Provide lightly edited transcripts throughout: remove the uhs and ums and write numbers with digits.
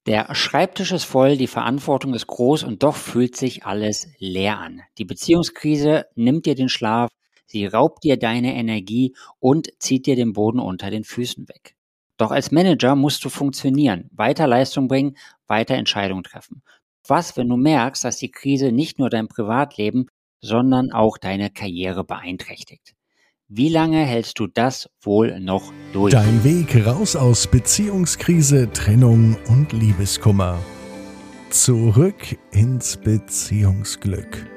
Der Schreibtisch ist voll, die Verantwortung ist groß und doch fühlt sich alles leer an. Die Beziehungskrise nimmt dir den Schlaf, sie raubt dir deine Energie und zieht dir den Boden unter den Füßen weg. Doch als Manager musst du funktionieren, weiter Leistung bringen, weiter Entscheidungen treffen. Was, wenn du merkst, dass die Krise nicht nur dein Privatleben, sondern auch deine Karriere beeinträchtigt? Wie lange hältst du das wohl noch durch? Dein Weg raus aus Beziehungskrise, Trennung und Liebeskummer. Zurück ins Beziehungsglück.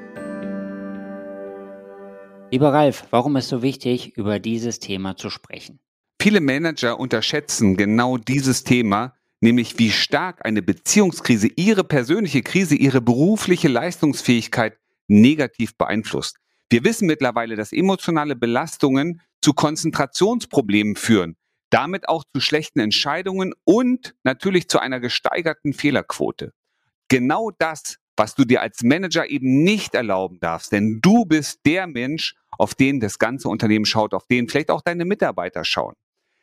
Lieber Ralf, warum ist so wichtig, über dieses Thema zu sprechen? Viele Manager unterschätzen genau dieses Thema, nämlich wie stark eine Beziehungskrise ihre persönliche Krise, ihre berufliche Leistungsfähigkeit negativ beeinflusst. Wir wissen mittlerweile, dass emotionale Belastungen zu Konzentrationsproblemen führen, damit auch zu schlechten Entscheidungen und natürlich zu einer gesteigerten Fehlerquote. Genau das, was du dir als Manager eben nicht erlauben darfst, denn du bist der Mensch, auf den das ganze Unternehmen schaut, auf den vielleicht auch deine Mitarbeiter schauen.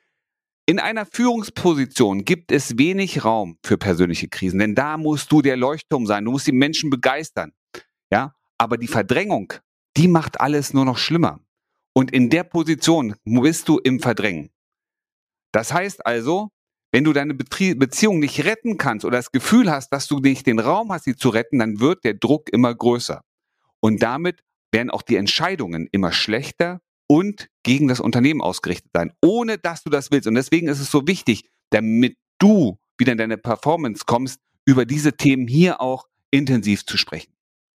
In einer Führungsposition gibt es wenig Raum für persönliche Krisen, denn da musst du der Leuchtturm sein, du musst die Menschen begeistern. Ja? Aber die Verdrängung, die macht alles nur noch schlimmer. Und in der Position bist du im Verdrängen. Das heißt also, wenn du deine Beziehung nicht retten kannst oder das Gefühl hast, dass du nicht den Raum hast, sie zu retten, dann wird der Druck immer größer. Und damit werden auch die Entscheidungen immer schlechter und gegen das Unternehmen ausgerichtet sein, ohne dass du das willst. Und deswegen ist es so wichtig, damit du wieder in deine Performance kommst, über diese Themen hier auch intensiv zu sprechen.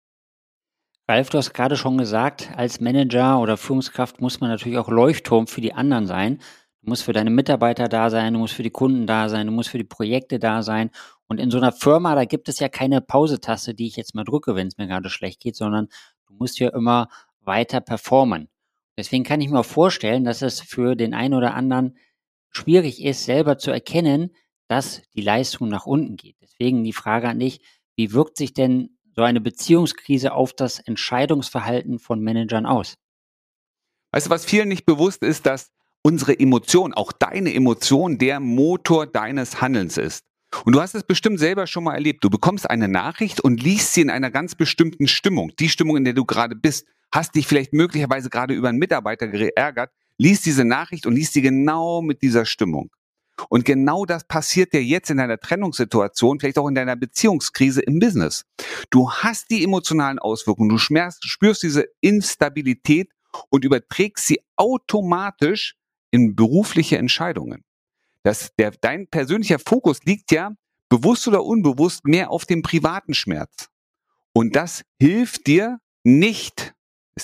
Ralf, du hast gerade schon gesagt, als Manager oder Führungskraft muss man natürlich auch Leuchtturm für die anderen sein. Du musst für deine Mitarbeiter da sein, du musst für die Kunden da sein, du musst für die Projekte da sein. Und in so einer Firma, da gibt es ja keine Pause-Taste, die ich jetzt mal drücke, wenn es mir gerade schlecht geht, sondern du musst ja immer weiter performen. Deswegen kann ich mir auch vorstellen, dass es für den einen oder anderen schwierig ist, selber zu erkennen, dass die Leistung nach unten geht. Deswegen die Frage an dich, wie wirkt sich denn so eine Beziehungskrise auf das Entscheidungsverhalten von Managern aus? Weißt du, was vielen nicht bewusst ist, dass unsere Emotion, auch deine Emotion, der Motor deines Handelns ist. Und du hast es bestimmt selber schon mal erlebt. Du bekommst eine Nachricht und liest sie in einer ganz bestimmten Stimmung. Die Stimmung, in der du gerade bist, hast dich vielleicht möglicherweise gerade über einen Mitarbeiter geärgert, liest diese Nachricht und liest sie genau mit dieser Stimmung. Und genau das passiert dir jetzt in deiner Trennungssituation, vielleicht auch in deiner Beziehungskrise im Business. Du hast die emotionalen Auswirkungen, du spürst diese Instabilität und überträgst sie automatisch in berufliche Entscheidungen. Dein persönlicher Fokus liegt ja, bewusst oder unbewusst, mehr auf dem privaten Schmerz. Und das hilft dir nicht,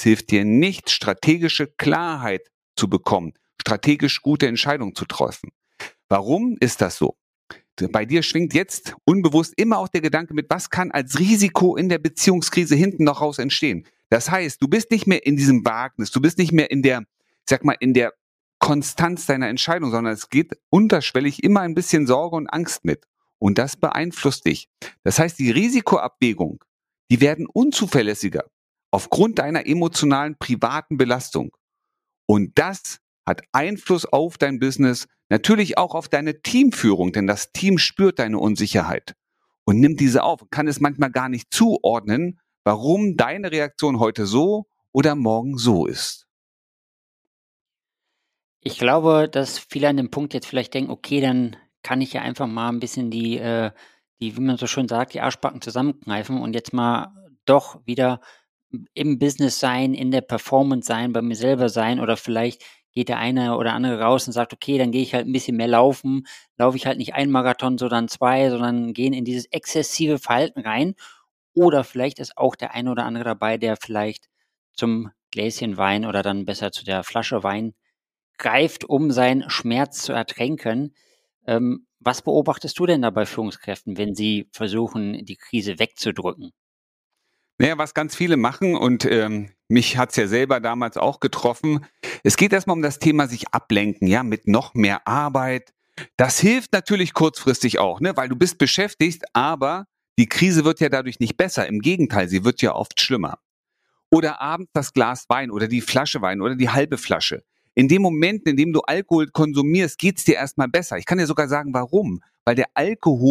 strategische Klarheit zu bekommen, strategisch gute Entscheidungen zu treffen. Warum ist das so? Bei dir schwingt jetzt unbewusst immer auch der Gedanke mit, was kann als Risiko in der Beziehungskrise hinten noch raus entstehen? Das heißt, du bist nicht mehr in diesem Wagnis, du bist nicht mehr in der Konstanz deiner Entscheidung, sondern es geht unterschwellig immer ein bisschen Sorge und Angst mit. Und das beeinflusst dich. Das heißt, die Risikoabwägung, die werden unzuverlässiger aufgrund deiner emotionalen, privaten Belastung. Und das hat Einfluss auf dein Business, natürlich auch auf deine Teamführung, denn das Team spürt deine Unsicherheit und nimmt diese auf und kann es manchmal gar nicht zuordnen, warum deine Reaktion heute so oder morgen so ist. Ich glaube, dass viele an dem Punkt jetzt vielleicht denken, okay, dann kann ich ja einfach mal ein bisschen wie man so schön sagt, die Arschbacken zusammenkneifen und jetzt mal doch wieder im Business sein, in der Performance sein, bei mir selber sein oder vielleicht geht der eine oder andere raus und sagt, okay, dann gehe ich halt ein bisschen mehr laufen, laufe ich halt nicht einen Marathon, sondern 2, sondern gehen in dieses exzessive Verhalten rein. Oder vielleicht ist auch der eine oder andere dabei, der vielleicht zum Gläschen Wein oder dann besser zu der Flasche Wein greift, um seinen Schmerz zu ertränken. Was beobachtest du denn da bei Führungskräften, wenn sie versuchen, die Krise wegzudrücken? Naja, was ganz viele machen und mich hat's ja selber damals auch getroffen. Es geht erstmal um das Thema sich ablenken, ja, mit noch mehr Arbeit. Das hilft natürlich kurzfristig auch, ne, weil du bist beschäftigt, aber die Krise wird ja dadurch nicht besser. Im Gegenteil, sie wird ja oft schlimmer. Oder abends das Glas Wein oder die Flasche Wein oder die halbe Flasche. In dem Moment, in dem du Alkohol konsumierst, geht's dir erstmal besser. Ich kann dir sogar sagen, warum. Weil der Alkohol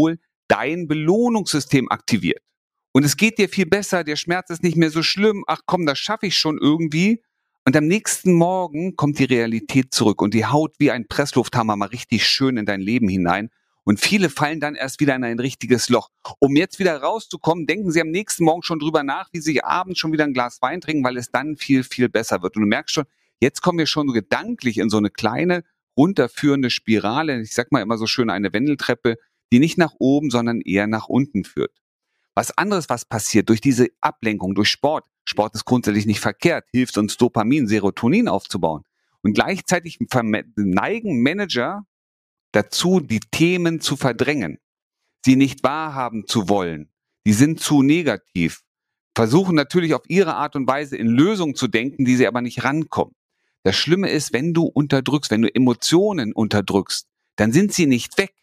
dein Belohnungssystem aktiviert. Und es geht dir viel besser, der Schmerz ist nicht mehr so schlimm, ach komm, das schaffe ich schon irgendwie. Und am nächsten Morgen kommt die Realität zurück und die haut wie ein Presslufthammer mal richtig schön in dein Leben hinein. Und viele fallen dann erst wieder in ein richtiges Loch. Um jetzt wieder rauszukommen, denken sie am nächsten Morgen schon drüber nach, wie sie abends schon wieder ein Glas Wein trinken, weil es dann viel, viel besser wird. Und du merkst schon, jetzt kommen wir schon so gedanklich in so eine kleine, runterführende Spirale. Ich sag mal immer so schön eine Wendeltreppe, die nicht nach oben, sondern eher nach unten führt. Was anderes, was passiert durch diese Ablenkung, durch Sport. Sport ist grundsätzlich nicht verkehrt, hilft uns Dopamin, Serotonin aufzubauen. Und gleichzeitig neigen Manager dazu, die Themen zu verdrängen, sie nicht wahrhaben zu wollen. Die sind zu negativ, versuchen natürlich auf ihre Art und Weise in Lösungen zu denken, die sie aber nicht rankommen. Das Schlimme ist, wenn du unterdrückst, wenn du Emotionen unterdrückst, dann sind sie nicht weg.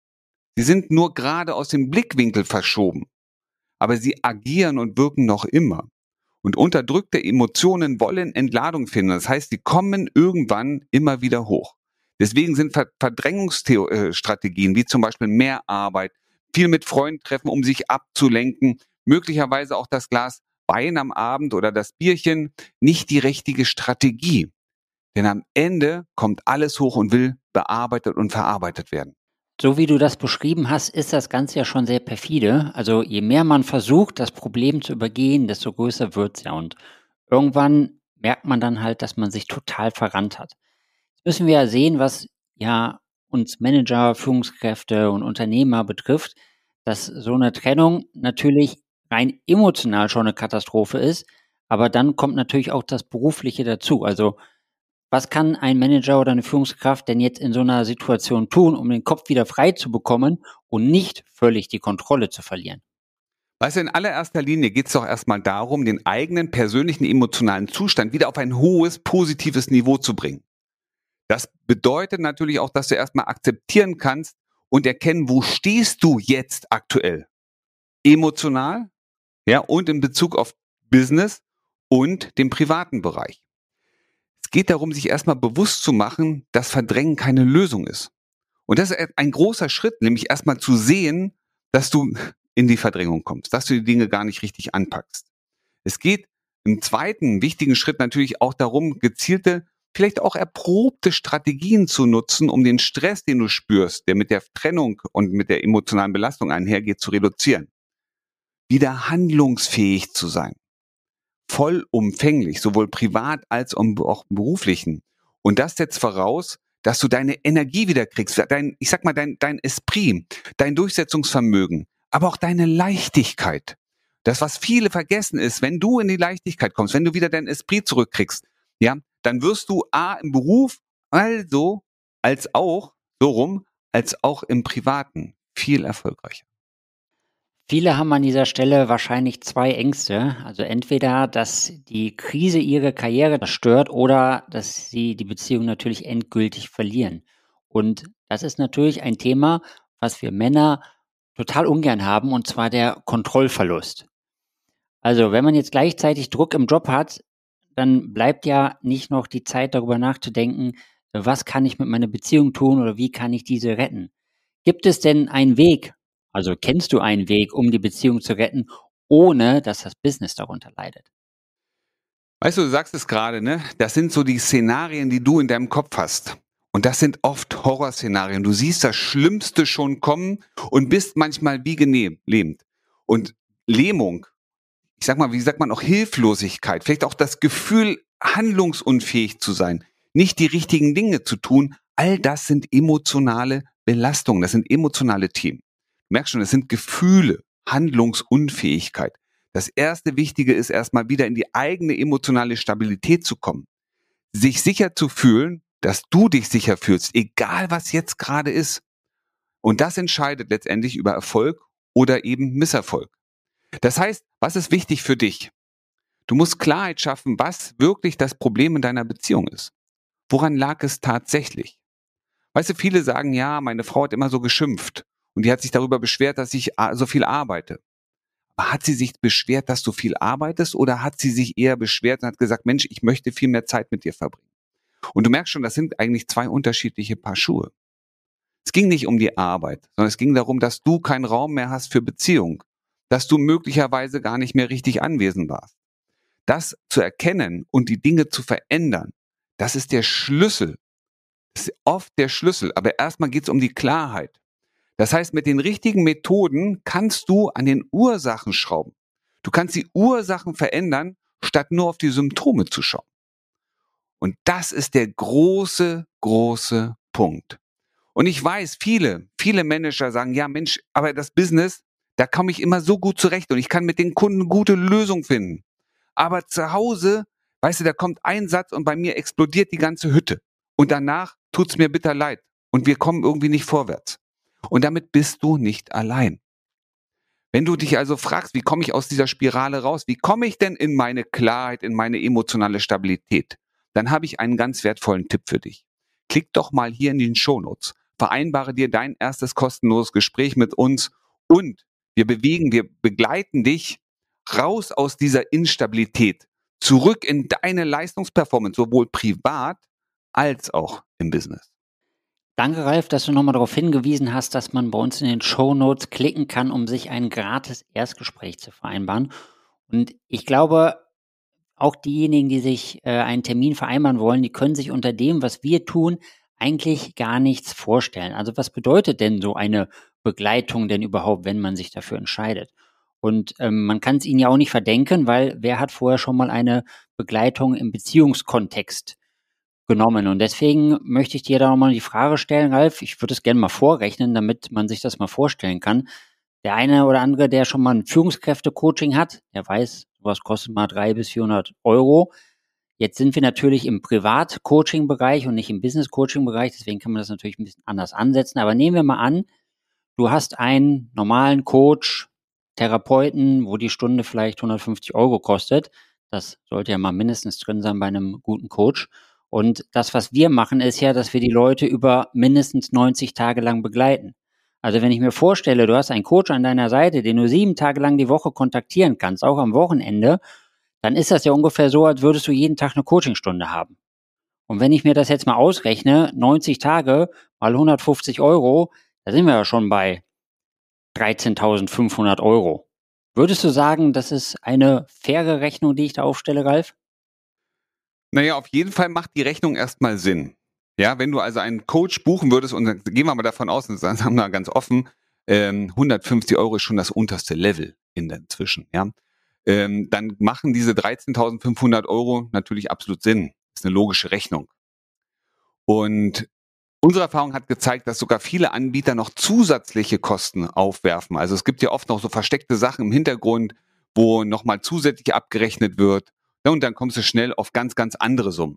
Sie sind nur gerade aus dem Blickwinkel verschoben. Aber sie agieren und wirken noch immer. Und unterdrückte Emotionen wollen Entladung finden. Das heißt, sie kommen irgendwann immer wieder hoch. Deswegen sind Verdrängungsstrategien wie zum Beispiel mehr Arbeit, viel mit Freunden treffen, um sich abzulenken, möglicherweise auch das Glas Wein am Abend oder das Bierchen, nicht die richtige Strategie. Denn am Ende kommt alles hoch und will bearbeitet und verarbeitet werden. So wie du das beschrieben hast, ist das Ganze ja schon sehr perfide. Also je mehr man versucht, das Problem zu übergehen, desto größer wird's ja. Und irgendwann merkt man dann halt, dass man sich total verrannt hat. Jetzt müssen wir ja sehen, was ja uns Manager, Führungskräfte und Unternehmer betrifft, dass so eine Trennung natürlich rein emotional schon eine Katastrophe ist, aber dann kommt natürlich auch das Berufliche dazu. Also was kann ein Manager oder eine Führungskraft denn jetzt in so einer Situation tun, um den Kopf wieder frei zu bekommen und nicht völlig die Kontrolle zu verlieren? Weißt du, in allererster Linie geht es doch erstmal darum, den eigenen persönlichen emotionalen Zustand wieder auf ein hohes, positives Niveau zu bringen. Das bedeutet natürlich auch, dass du erstmal akzeptieren kannst und erkennen, wo stehst du jetzt aktuell? Emotional, ja, und in Bezug auf Business und den privaten Bereich. Es geht darum, sich erstmal bewusst zu machen, dass Verdrängen keine Lösung ist. Und das ist ein großer Schritt, nämlich erstmal zu sehen, dass du in die Verdrängung kommst, dass du die Dinge gar nicht richtig anpackst. Es geht im zweiten wichtigen Schritt natürlich auch darum, gezielte, vielleicht auch erprobte Strategien zu nutzen, um den Stress, den du spürst, der mit der Trennung und mit der emotionalen Belastung einhergeht, zu reduzieren. Wieder handlungsfähig zu sein. Vollumfänglich, sowohl privat als auch im beruflichen. Und das setzt voraus, dass du deine Energie wieder kriegst, dein Esprit, dein Durchsetzungsvermögen, aber auch deine Leichtigkeit. Das, was viele vergessen ist, wenn du in die Leichtigkeit kommst, wenn du wieder dein Esprit zurückkriegst, ja, dann wirst du im Beruf, also als auch im Privaten viel erfolgreicher. Viele haben an dieser Stelle wahrscheinlich zwei Ängste. Also entweder, dass die Krise ihre Karriere zerstört oder dass sie die Beziehung natürlich endgültig verlieren. Und das ist natürlich ein Thema, was wir Männer total ungern haben, und zwar der Kontrollverlust. Also wenn man jetzt gleichzeitig Druck im Job hat, dann bleibt ja nicht noch die Zeit, darüber nachzudenken, was kann ich mit meiner Beziehung tun oder wie kann ich diese retten? Gibt es denn einen Weg, also kennst du einen Weg, um die Beziehung zu retten, ohne dass das Business darunter leidet? Weißt du sagst es gerade, ne? Das sind so die Szenarien, die du in deinem Kopf hast. Und das sind oft Horrorszenarien. Du siehst das Schlimmste schon kommen und bist manchmal wie gelähmt. Und Lähmung, ich sag mal, wie sagt man auch Hilflosigkeit, vielleicht auch das Gefühl, handlungsunfähig zu sein, nicht die richtigen Dinge zu tun, all das sind emotionale Belastungen, das sind emotionale Themen. Du merkst schon, das sind Gefühle, Handlungsunfähigkeit. Das erste Wichtige ist erstmal wieder in die eigene emotionale Stabilität zu kommen. Sich sicher zu fühlen, dass du dich sicher fühlst, egal was jetzt gerade ist. Und das entscheidet letztendlich über Erfolg oder eben Misserfolg. Das heißt, was ist wichtig für dich? Du musst Klarheit schaffen, was wirklich das Problem in deiner Beziehung ist. Woran lag es tatsächlich? Weißt du, viele sagen, ja, meine Frau hat immer so geschimpft und die hat sich darüber beschwert, dass ich so viel arbeite. Aber hat sie sich beschwert, dass du viel arbeitest, oder hat sie sich eher beschwert und hat gesagt, Mensch, ich möchte viel mehr Zeit mit dir verbringen? Und du merkst schon, das sind eigentlich zwei unterschiedliche Paar Schuhe. Es ging nicht um die Arbeit, sondern es ging darum, dass du keinen Raum mehr hast für Beziehung, dass du möglicherweise gar nicht mehr richtig anwesend warst. Das zu erkennen und die Dinge zu verändern, das ist der Schlüssel. Das ist oft der Schlüssel, aber erstmal geht es um die Klarheit. Das heißt, mit den richtigen Methoden kannst du an den Ursachen schrauben. Du kannst die Ursachen verändern, statt nur auf die Symptome zu schauen. Und das ist der große, große Punkt. Und ich weiß, viele Manager sagen, ja Mensch, aber das Business, da komme ich immer so gut zurecht und ich kann mit den Kunden gute Lösungen finden. Aber zu Hause, weißt du, da kommt ein Satz und bei mir explodiert die ganze Hütte. Und danach tut's mir bitter leid. Und wir kommen irgendwie nicht vorwärts. Und damit bist du nicht allein. Wenn du dich also fragst, wie komme ich aus dieser Spirale raus? Wie komme ich denn in meine Klarheit, in meine emotionale Stabilität? Dann habe ich einen ganz wertvollen Tipp für dich. Klick doch mal hier in den Shownotes. Vereinbare dir dein erstes kostenloses Gespräch mit uns und wir begleiten dich raus aus dieser Instabilität, zurück in deine Leistungsperformance, sowohl privat als auch im Business. Danke, Ralf, dass du nochmal darauf hingewiesen hast, dass man bei uns in den Shownotes klicken kann, um sich ein gratis Erstgespräch zu vereinbaren. Und ich glaube, auch diejenigen, die sich einen Termin vereinbaren wollen, die können sich unter dem, was wir tun, eigentlich gar nichts vorstellen. Also was bedeutet denn so eine Begleitung denn überhaupt, wenn man sich dafür entscheidet? Und man kann es ihnen ja auch nicht verdenken, weil wer hat vorher schon mal eine Begleitung im Beziehungskontext genommen? Und deswegen möchte ich dir da nochmal die Frage stellen, Ralf, ich würde es gerne mal vorrechnen, damit man sich das mal vorstellen kann. Der eine oder andere, der schon mal ein Führungskräfte-Coaching hat, der weiß, sowas kostet mal 300 bis 400 Euro. Jetzt sind wir natürlich im Privat-Coaching-Bereich und nicht im Business-Coaching-Bereich, deswegen kann man das natürlich ein bisschen anders ansetzen. Aber nehmen wir mal an, du hast einen normalen Coach, Therapeuten, wo die Stunde vielleicht 150 Euro kostet. Das sollte ja mal mindestens drin sein bei einem guten Coach. Und das, was wir machen, ist ja, dass wir die Leute über mindestens 90 Tage lang begleiten. Also wenn ich mir vorstelle, du hast einen Coach an deiner Seite, den du 7 Tage lang die Woche kontaktieren kannst, auch am Wochenende, dann ist das ja ungefähr so, als würdest du jeden Tag eine Coachingstunde haben. Und wenn ich mir das jetzt mal ausrechne, 90 Tage mal 150 Euro, da sind wir ja schon bei 13.500 Euro. Würdest du sagen, das ist eine faire Rechnung, die ich da aufstelle, Ralf? Naja, auf jeden Fall macht die Rechnung erstmal Sinn. Ja, wenn du also einen Coach buchen würdest, und dann gehen wir mal davon aus, und sagen wir ganz offen, 150 Euro ist schon das unterste Level inzwischen, ja. Dann machen diese 13.500 Euro natürlich absolut Sinn. Das ist eine logische Rechnung. Und unsere Erfahrung hat gezeigt, dass sogar viele Anbieter noch zusätzliche Kosten aufwerfen. Also es gibt ja oft noch so versteckte Sachen im Hintergrund, wo nochmal zusätzlich abgerechnet wird. Ja, und dann kommst du schnell auf ganz, ganz andere Summen.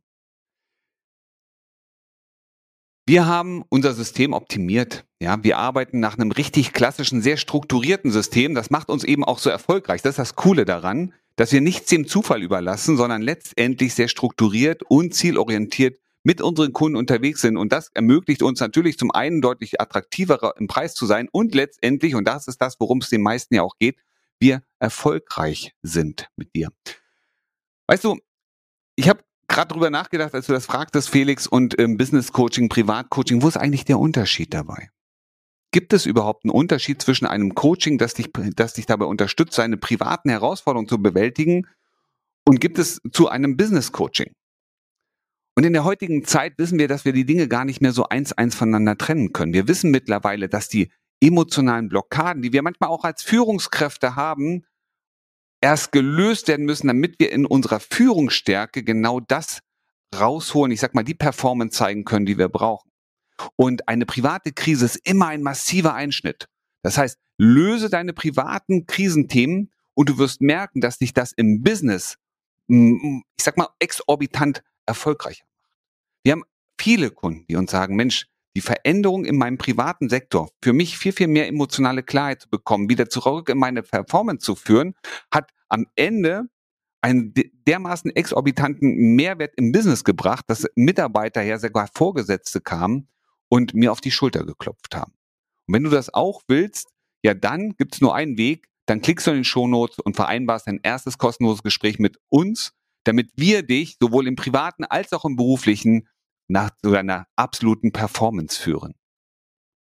Wir haben unser System optimiert. Ja, wir arbeiten nach einem richtig klassischen, sehr strukturierten System. Das macht uns eben auch so erfolgreich. Das ist das Coole daran, dass wir nichts dem Zufall überlassen, sondern letztendlich sehr strukturiert und zielorientiert mit unseren Kunden unterwegs sind. Und das ermöglicht uns natürlich zum einen deutlich attraktiver im Preis zu sein und letztendlich, und das ist das, worum es den meisten ja auch geht, wir erfolgreich sind mit dir. Weißt du, ich habe gerade drüber nachgedacht, als du das fragtest, Felix, und Business Coaching, Privatcoaching, wo ist eigentlich der Unterschied dabei? Gibt es überhaupt einen Unterschied zwischen einem Coaching, das dich dabei unterstützt, seine privaten Herausforderungen zu bewältigen, und gibt es zu einem Business Coaching? Und in der heutigen Zeit wissen wir, dass wir die Dinge gar nicht mehr so eins voneinander trennen können. Wir wissen mittlerweile, dass die emotionalen Blockaden, die wir manchmal auch als Führungskräfte haben, erst gelöst werden müssen, damit wir in unserer Führungsstärke genau das rausholen, ich sag mal, die Performance zeigen können, die wir brauchen. Und eine private Krise ist immer ein massiver Einschnitt. Das heißt, löse deine privaten Krisenthemen und du wirst merken, dass dich das im Business, ich sag mal, exorbitant erfolgreicher macht. Wir haben viele Kunden, die uns sagen, Mensch, die Veränderung in meinem privaten Sektor, für mich viel, viel mehr emotionale Klarheit zu bekommen, wieder zurück in meine Performance zu führen, hat am Ende einen dermaßen exorbitanten Mehrwert im Business gebracht, dass Mitarbeiter, ja sogar Vorgesetzte kamen und mir auf die Schulter geklopft haben. Und wenn du das auch willst, ja dann gibt es nur einen Weg, dann klickst du in den Shownotes und vereinbarst dein erstes kostenloses Gespräch mit uns, damit wir dich sowohl im privaten als auch im beruflichen nach so einer absoluten Performance führen.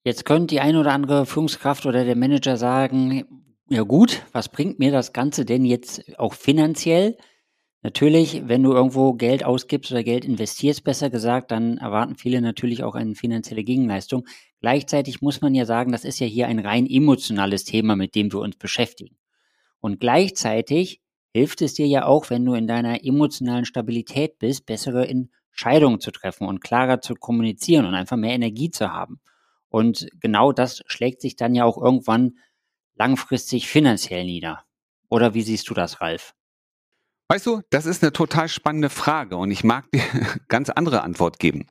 Jetzt könnte die eine oder andere Führungskraft oder der Manager sagen, ja gut, was bringt mir das Ganze denn jetzt auch finanziell? Natürlich, wenn du irgendwo Geld ausgibst oder Geld investierst, besser gesagt, dann erwarten viele natürlich auch eine finanzielle Gegenleistung. Gleichzeitig muss man ja sagen, das ist ja hier ein rein emotionales Thema, mit dem wir uns beschäftigen. Und gleichzeitig hilft es dir ja auch, wenn du in deiner emotionalen Stabilität bist, bessere Entscheidungen zu treffen und klarer zu kommunizieren und einfach mehr Energie zu haben. Und genau das schlägt sich dann ja auch irgendwann langfristig finanziell nieder. Oder wie siehst du das, Ralf? Weißt du, das ist eine total spannende Frage und ich mag dir ganz andere Antwort geben.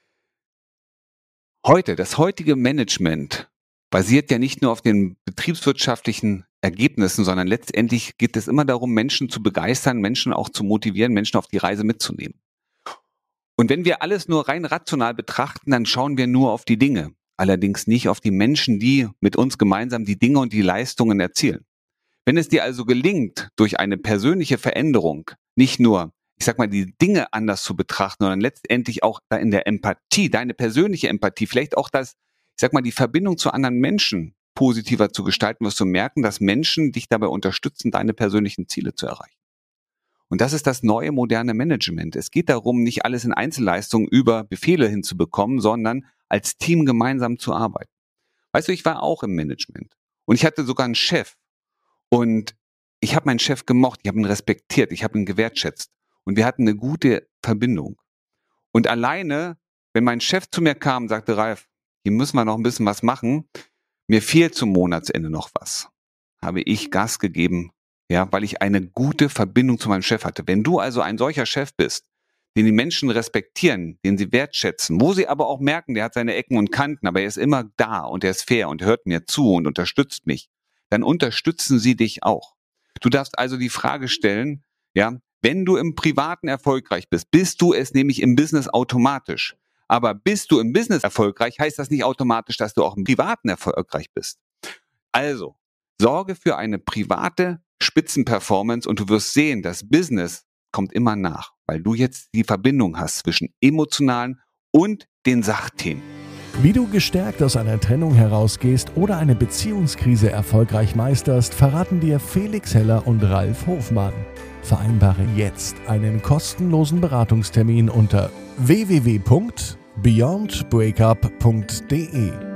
Das heutige Management basiert ja nicht nur auf den betriebswirtschaftlichen Ergebnissen, sondern letztendlich geht es immer darum, Menschen zu begeistern, Menschen auch zu motivieren, Menschen auf die Reise mitzunehmen. Und wenn wir alles nur rein rational betrachten, dann schauen wir nur auf die Dinge, allerdings nicht auf die Menschen, die mit uns gemeinsam die Dinge und die Leistungen erzielen. Wenn es dir also gelingt, durch eine persönliche Veränderung nicht nur, ich sag mal, die Dinge anders zu betrachten, sondern letztendlich auch da in der Empathie, deine persönliche Empathie, vielleicht auch das, ich sag mal, die Verbindung zu anderen Menschen positiver zu gestalten, wirst du merken, dass Menschen dich dabei unterstützen, deine persönlichen Ziele zu erreichen. Und das ist das neue moderne Management. Es geht darum, nicht alles in Einzelleistungen über Befehle hinzubekommen, sondern als Team gemeinsam zu arbeiten. Weißt du, ich war auch im Management und ich hatte sogar einen Chef und ich habe meinen Chef gemocht, ich habe ihn respektiert, ich habe ihn gewertschätzt und wir hatten eine gute Verbindung. Und alleine, wenn mein Chef zu mir kam und sagte, Ralf, hier müssen wir noch ein bisschen was machen, mir fehlt zum Monatsende noch was, habe ich Gas gegeben, ja, weil ich eine gute Verbindung zu meinem Chef hatte. Wenn du also ein solcher Chef bist, den die Menschen respektieren, den sie wertschätzen, wo sie aber auch merken, der hat seine Ecken und Kanten, aber er ist immer da und er ist fair und hört mir zu und unterstützt mich, dann unterstützen sie dich auch. Du darfst also die Frage stellen, ja, wenn du im Privaten erfolgreich bist, bist du es nämlich im Business automatisch. Aber bist du im Business erfolgreich, heißt das nicht automatisch, dass du auch im Privaten erfolgreich bist. Also, sorge für eine private Spitzenperformance und du wirst sehen, das Business kommt immer nach, weil du jetzt die Verbindung hast zwischen emotionalen und den Sachthemen. Wie du gestärkt aus einer Trennung herausgehst oder eine Beziehungskrise erfolgreich meisterst, verraten dir Felix Heller und Ralf Hofmann. Vereinbare jetzt einen kostenlosen Beratungstermin unter www.beyondbreakup.de.